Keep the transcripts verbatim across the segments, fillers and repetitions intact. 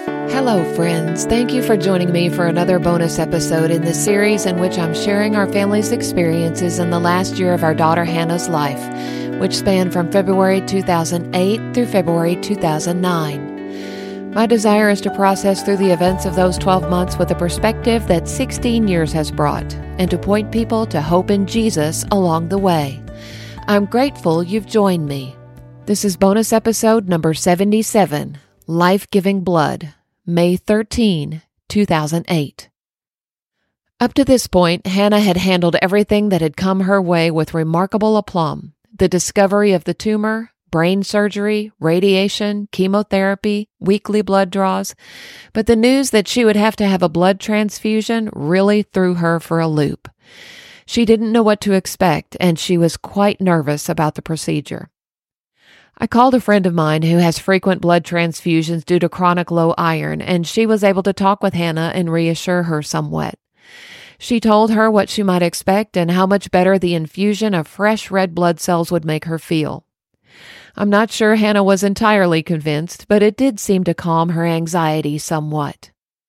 Hello, friends. Thank you for joining me for another bonus episode in the series in which I'm sharing our family's experiences in the last year of our daughter Hannah's life, which spanned from February two thousand eight through February two thousand nine. My desire is to process through the events of those twelve months with a perspective that sixteen years has brought, and to point people to hope in Jesus along the way. I'm grateful you've joined me. This is bonus episode number seventy-seven, Life-Giving Blood. May thirteenth, two thousand eight. Up to this point, Hannah had handled everything that had come her way with remarkable aplomb. The discovery of the tumor, brain surgery, radiation, chemotherapy, weekly blood draws. But the news that she would have to have a blood transfusion really threw her for a loop. She didn't know what to expect, and she was quite nervous about the procedure. I called a friend of mine who has frequent blood transfusions due to chronic low iron, and she was able to talk with Hannah and reassure her somewhat. She told her what she might expect and how much better the infusion of fresh red blood cells would make her feel. I'm not sure Hannah was entirely convinced, but it did seem to calm her anxiety somewhat.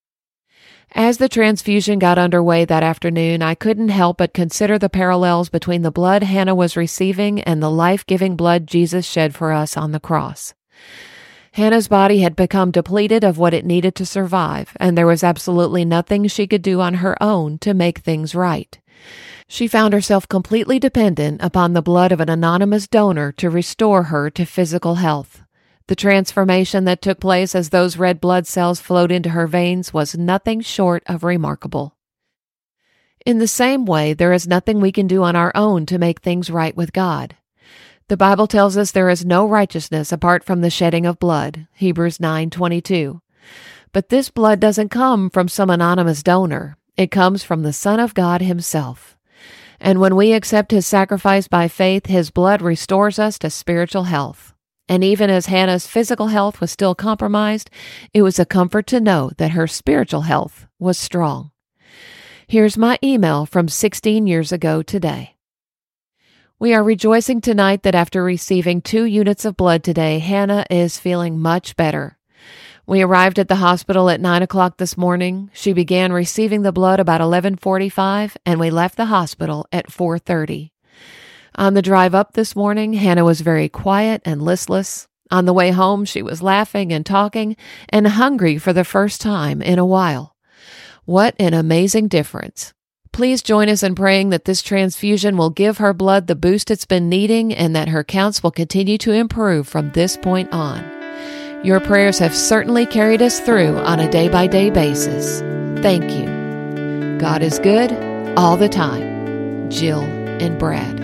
As the transfusion got underway that afternoon, I couldn't help but consider the parallels between the blood Hannah was receiving and the life-giving blood Jesus shed for us on the cross. Hannah's body had become depleted of what it needed to survive, and there was absolutely nothing she could do on her own to make things right. She found herself completely dependent upon the blood of an anonymous donor to restore her to physical health. The transformation that took place as those red blood cells flowed into her veins was nothing short of remarkable. In the same way, there is nothing we can do on our own to make things right with God. The Bible tells us there is no righteousness apart from the shedding of blood, Hebrews nine twenty-two. But this blood doesn't come from some anonymous donor. It comes from the Son of God himself. And when we accept his sacrifice by faith, his blood restores us to spiritual health. And even as Hannah's physical health was still compromised, it was a comfort to know that her spiritual health was strong. Here's my email from sixteen years ago today. We are rejoicing tonight that after receiving two units of blood today, Hannah is feeling much better. We arrived at the hospital at nine o'clock this morning. She began receiving the blood about eleven forty-five, and we left the hospital at four thirty. On the drive up this morning, Hannah was very quiet and listless. On the way home, she was laughing and talking and hungry for the first time in a while. What an amazing difference. Please join us in praying that this transfusion will give her blood the boost it's been needing and that her counts will continue to improve from this point on. Your prayers have certainly carried us through on a day-by-day basis. Thank you. God is good all the time. Jill and Brad.